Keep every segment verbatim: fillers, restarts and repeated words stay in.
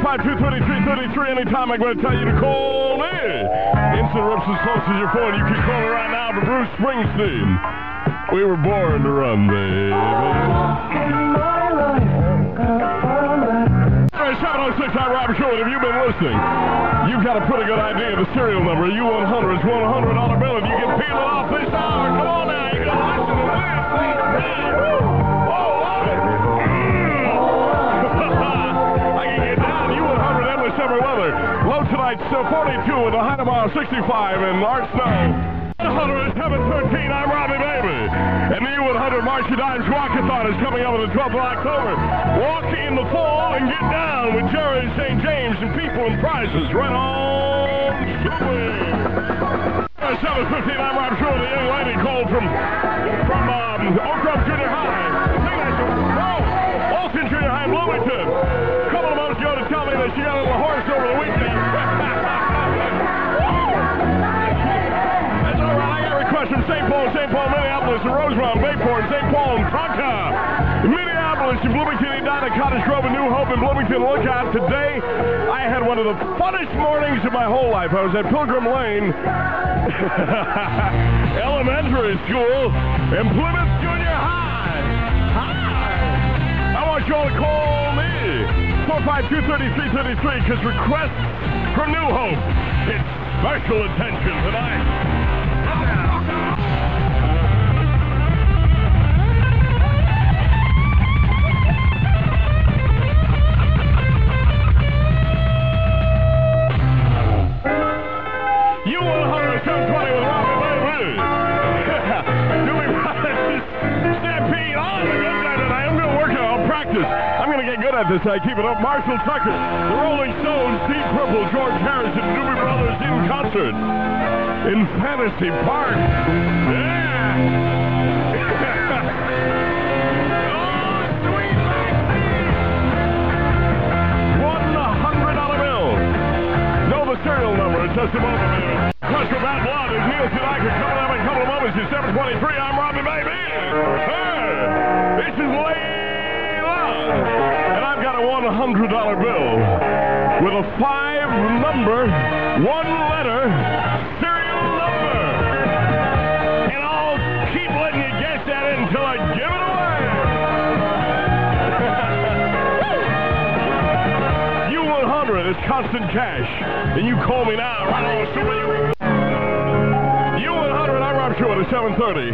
five two, three three three three. Anytime I'm going to tell you to call me. Instant rips as close as your phone. You can call me right now to Bruce Springsteen. We were born to run, baby. seven oh six, I'm Robert Sherwood. Have you been listening? You've got a pretty good idea of the serial number. U one hundred is one hundred dollar bill, and you can peel it off this hour. Come on now, you got to listen to this. Oh, love it. I can get down. U one hundred endless summer weather. Low tonight, still forty-two, and the high tomorrow, sixty-five, and Art Snow. one hundred is seven thirteen, I'm Robbie Baby. And the U one hundred March of Dimes Walkathon is coming up on the twelfth of October. Walk in the fall and get down with Jerry Saint James and people and prizes right on seven fifteen, I'm Rob Sherwood. The young lady called from from um, Oak Grove Junior High. No, Alton Junior High in Bloomington. A couple of months ago to tell me that she got a little horse over the weekend. From Saint Paul, Saint Paul, Minneapolis, and Rosemont, Bayport, Saint Paul, and Tonka, Minneapolis, and Bloomington, Edina, Cottage Grove, and New Hope, and Bloomington. Look out today. I had one of the funnest mornings of my whole life. I was at Pilgrim Lane Elementary School and Plymouth Junior High. Hi. I want you all to call me. four five two, three three three three, because requests from New Hope. It's special attention tonight. At this, I keep it up. Marshall Tucker, the Rolling Stones, Deep Purple, George Harrison, Doobie Brothers in concert in Fantasy Park. Yeah! Oh, sweet one hundred dollar bill. Know the serial number in just a moment, baby. Crush for Bad Blood is Neil Sedaka coming up in a couple of moments. It's seven twenty-three. I'm Robbie Baby. Hey, this is Layla. A one hundred dollar bill with a five-number, one-letter serial number. And I'll keep letting you guess at it until I give it away. U one hundred is constant cash. And you call me now. Right on, U one hundred, I'm Rob Sherwood at seven thirty.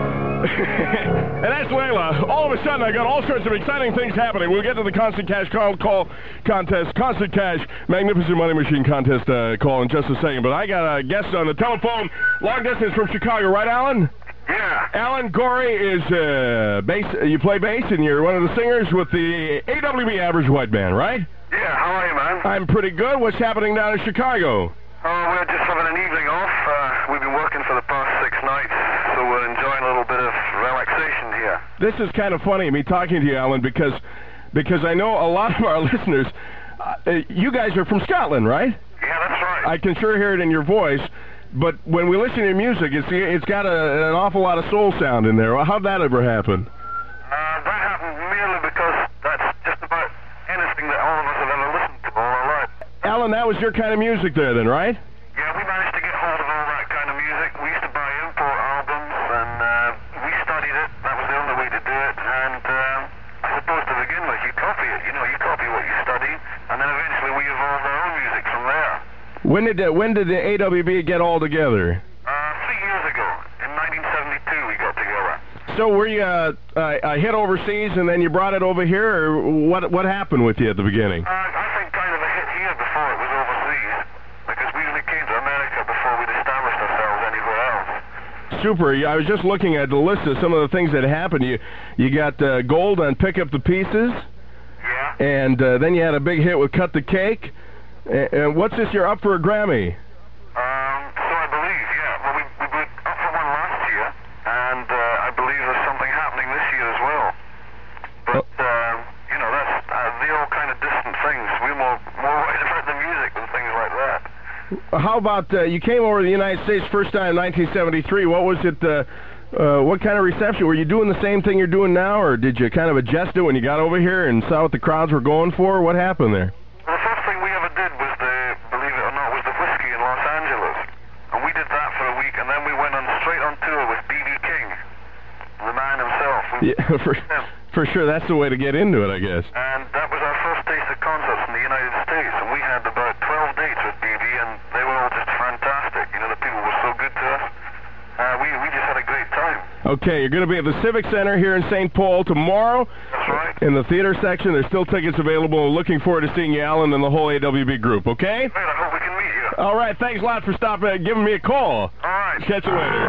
And that's Layla. All of a sudden, I got all sorts of exciting things happening. We'll get to the Constant Cash call, call contest, Constant Cash, Magnificent Money Machine contest uh, call in just a second. But I got a guest on the telephone, long distance from Chicago, right, Alan? Yeah. Alan Gorey is uh, bass. You play bass, and you're one of the singers with the A W B Average White Band, right? Yeah. How are you, man? I'm pretty good. What's happening down in Chicago? Oh, we're just having an evening off. Uh, we've been working for the past six nights, so we're enjoying a little bit of relaxation here. This is kind of funny, me talking to you, Alan, because because I know a lot of our listeners, uh, you guys are from Scotland, right? Yeah, that's right. I can sure hear it in your voice, but when we listen to your music, it's it's got a, an awful lot of soul sound in there. How'd that ever happen? Uh, that happened merely because that's just about anything that all of us have ever listened to all our life. Alan, that was your kind of music there then, right? Yeah, we managed to get hold of all that kind of music. We used to buy import albums, and uh, we studied it. That was the only way to do it. And uh, I suppose to begin with, you copy it. You know, you copy what you study, and then eventually we evolved our own music from there. When did the, when did the A W B get all together? Uh, three years ago. In nineteen seventy-two, we got together. So were you uh, uh, a hit overseas, and then you brought it over here, or what what happened with you at the beginning? Uh, I think kind of a hit here before it was overseas, because we only came to America before we'd established ourselves anywhere else. Super. I was just looking at the list of some of the things that happened. You you got uh, gold on Pick Up the Pieces. Yeah. And uh, then you had a big hit with Cut the Cake. And, and what's this? You're up for a Grammy? Um, so I believe, yeah. Well, we, we were up for one last year, and uh, I believe there's something happening this year as well. But, oh. uh, you know, that's uh, they're all kind of distant things. We're more, more worried about the music than things like that. How about, uh, you came over to the United States first time in nineteen seventy-three. What was it, uh, uh, what kind of reception? Were you doing the same thing you're doing now, or did you kind of adjust it when you got over here and saw what the crowds were going for? What happened there? Well, the first thing Yeah, for, Yeah. for sure. That's the way to get into it, I guess. And that was our first taste of concerts in the United States, and we had about twelve dates with B B, and they were all just fantastic. You know, the people were so good to us. Uh, we, we just had a great time. Okay, you're going to be at the Civic Center here in Saint Paul tomorrow. That's right. In the theater section. There's still tickets available. Looking forward to seeing you, Alan, and the whole A W B group, okay? Great, I hope we can meet you. All right, thanks a lot for stopping and giving me a call. All right. Catch you later.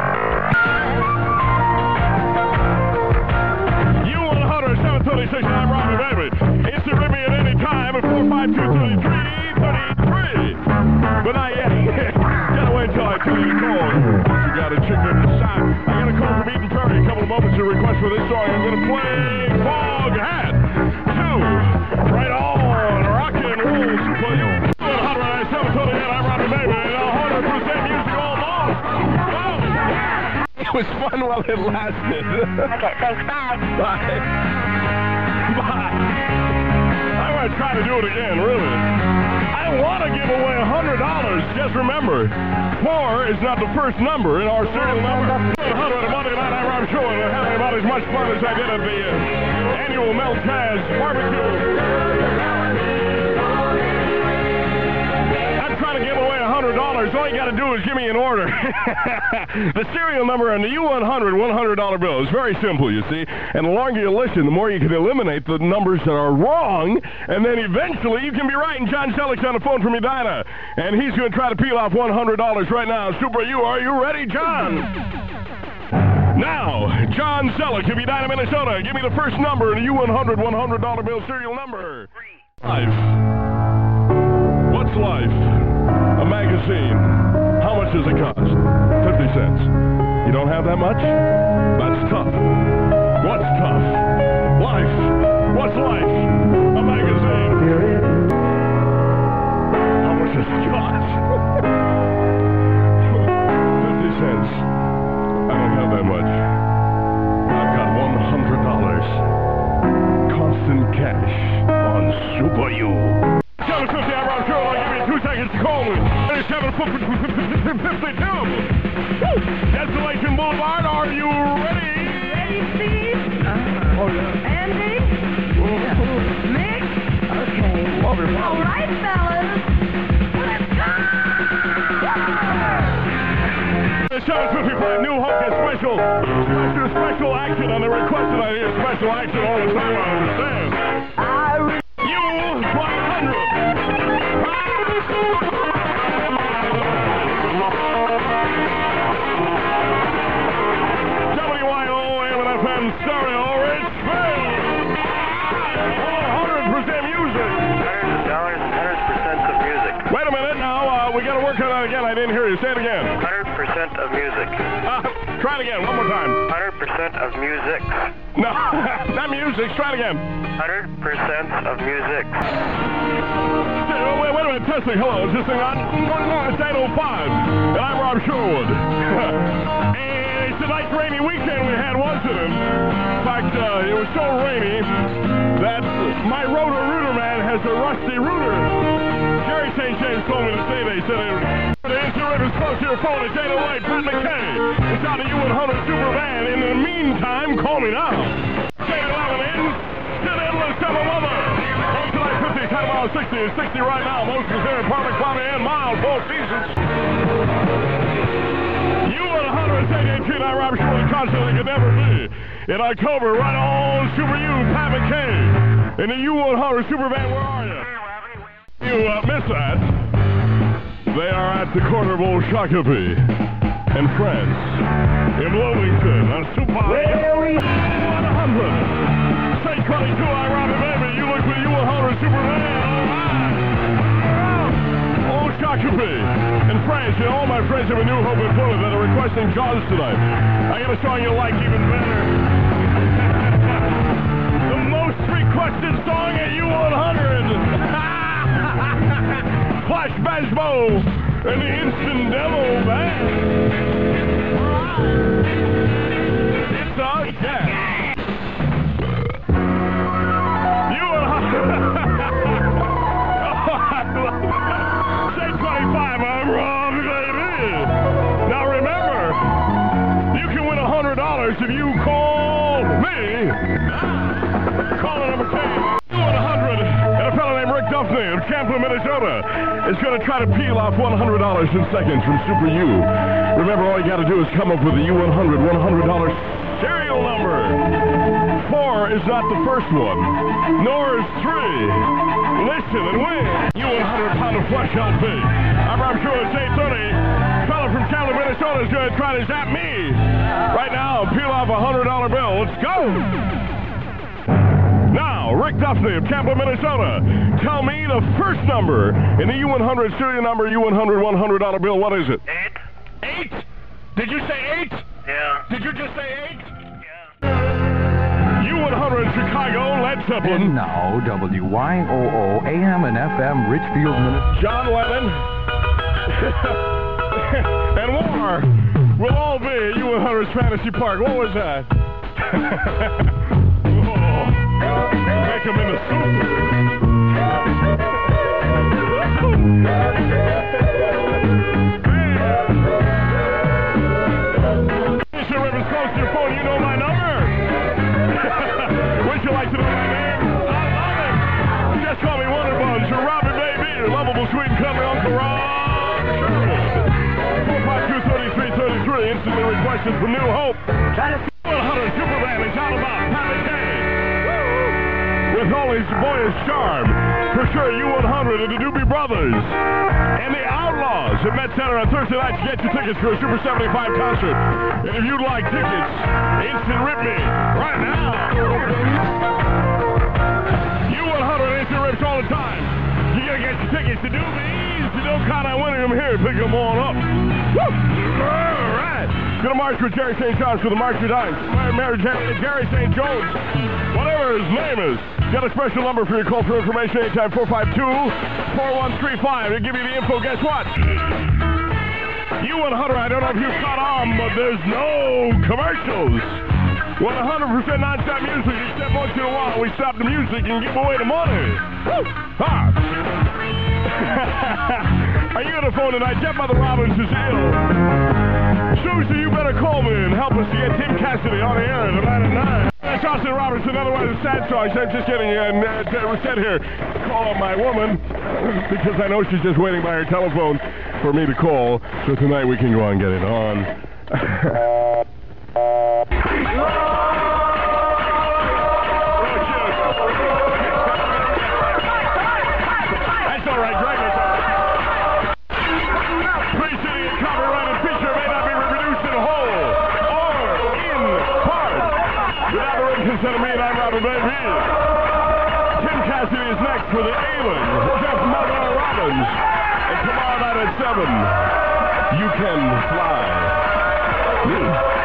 U one hundred, seven thirty-six, I'm Robbie, baby. Instant ring me at any time at four five two, three three three three. But not yet. Gotta wait until I tell you to call. You got a chicken inside. I got a call from Eden Prairie. A couple of moments to request for this song. I'm going to play Fog Hat two. Right on. Rock and roll. Super U. one hundred, seven thirty-eight, I'm Robbie, baby. one hundred percent music almost. Wow. It was fun while it lasted. Okay, thanks. Bye. Bye. Bye. I'm going to try to do it again, really. I want to give away one hundred dollars. Just remember, four is not the first number in our serial number. one hundred on Monday night, I'm Rob Shore, and having about as much fun as I did at the uh, annual Mel Taz barbecue. I'm trying to give away one hundred dollars. All you got to do is give me an order. The serial number on the U one hundred one hundred dollar bill is very simple, you see. And the longer you listen, the more you can eliminate the numbers that are wrong, and then eventually you can be right. And John Selleck's on the phone from Edina, and he's going to try to peel off one hundred dollars right now. Super U, are you ready, John? Now, John Selleck of Edina, Minnesota. Give me the first number in the U one hundred one hundred dollar bill serial number. Life. What's life? A magazine. How much does it cost? fifty cents. You don't have that much? That's tough. What's tough? Life. What's life? A magazine. How much does it cost? fifty cents. I don't have that much. I've got one hundred dollars. Constant cash on Super U. seven fifty, I'm Rob Shore. I'll give you two seconds to call me. seven fifty-two. Desolation Boulevard, are you ready? Ready, Steve? Uh-huh. Oh, yeah. Andy? Yeah. Mick? Okay. Love you, Mom. All right, fellas. Let's go! seven fifty-five, New Hope is special. Special, special action on the requested idea. Special action all the time, I understand. I U one hundred. W I O A M and F M stereo, Richfield. one hundred percent music. Hundreds of dollars and hundred percent of music. Wait a minute now. Uh, we got to work on that again. I didn't hear you. Say it again. Hundred percent of music. Uh, try it again. One more time. Hundred percent of music. No, not music. Try it again. Hundred percent of music. Wait, wait, wait a minute. Testing. Hello. Is this thing on? It's eight oh five. And I'm Rob Sherwood. And it's a nice rainy weekend we had, wasn't it? In fact, uh, it was so rainy that my rotor-rooter man has a rusty rooter. Jerry Saint James told me to say they said it. The instant ribbons close to your phone. It's eight oh eight. Pat McKay. It's on the U one hundred Super Van. In the meantime, call me now. eight eleven in. Still endless of a mother. On July fifty, ten miles sixty is sixty right now. Most is here in Parliament, cloudy and mild. Four seasons. U one hundred eighty-eight Street, I'm Rob Shore. Constantly could never be. In October, right on Super U, Pat McKay. In the U one hundred Super Van, where are you? You uh, missed that. They are at the corner of Old Shakopee and France in Bloomington on Super one hundred. Say twenty-two, I'm Robbie, baby. You look for the U one hundred Superman. Old Shakopee in France. And all my friends have a New Hope in Plymouth that are requesting cause tonight. I got a song you'll like even better. The most requested song at U one hundred. Flash Basbo and the Instant Demo Band. It's a cat. You and Say twenty-five, I'm Rob, baby. Now remember, you can win one hundred dollars if you call me Caller number ten. one hundred. And a fellow named Rick Duffney of Champlin, Minnesota is going to try to peel off one hundred dollars in seconds from Super U. Remember, all you got to do is come up with a U one hundred one hundred dollar serial number. Four is not the first one, nor is three. Listen and win. U one hundred pound of flesh L P. I'm Rob Shore at eight thirty. Fellow from Champlin, Minnesota is going to try to zap me. Right now, peel off a one hundred dollar bill. Let's go. Now, Rick Duffney of Champlin, Minnesota. Tell me the first number in the U one hundred serial number, U one hundred one hundred dollar bill. What is it? Eight? Eight? Did you say eight? Yeah. Did you just say eight? Yeah. U one hundred Chicago, Led Zeppelin. And now, W Y O O A M and F M, Richfield, Minnesota. John Lennon. And war will all be at U one hundred's Fantasy Park. What was that? Oh, make them in the soup. Mister Rivers, close to your phone. You know my number. Would you like to know my name? I love it. Just call me Wonder Buns or Robin Baby, your lovable, sweet, and cuddly Uncle Rob. four five two, three three three three, instantly requested from New Hope. one hundred Superman is all about Patty Kay. With all his boyish charm. For sure, U one hundred and the Doobie Brothers. And the Outlaws at Met Center on Thursday night to get your tickets for a Super seventy-five concert. And if you'd like tickets, instant rip me right now. U one hundred instant rips all the time. You gotta get your tickets to Doobies. You don't count on winning them here. Pick them all up. Woo! All right. Gonna march with Jerry Saint John's for the March of Dimes. Marry Jerry Saint Jones. Whatever his name is. Got a special number for your call for information anytime, four five two, four one three five. They'll give you the info. Guess what? U one hundred, I don't know if you caught on, but there's no commercials. one hundred percent non-stop music, except once in a while we stop the music and give away the money. Woo! Ha! Are you on the phone tonight? Jeff Mother Robbins is ill. Susie, you better call me and help us to get Tim Cassidy on the air tonight at nine. That's Austin Robertson, otherwise a sad song. So I'm just getting uh, set here. Call my woman because I know she's just waiting by her telephone for me to call. So tonight we can go on and get it on. That's all right, Greg. It's all right. Pre-city and copyrighted feature may not be reproduced in whole or in part. Without the written consent of me, and I'm Robin Baby. Tim Cassidy is next for the Ailing. Jeff Mother Robbins. And tomorrow night at seven, you can fly me.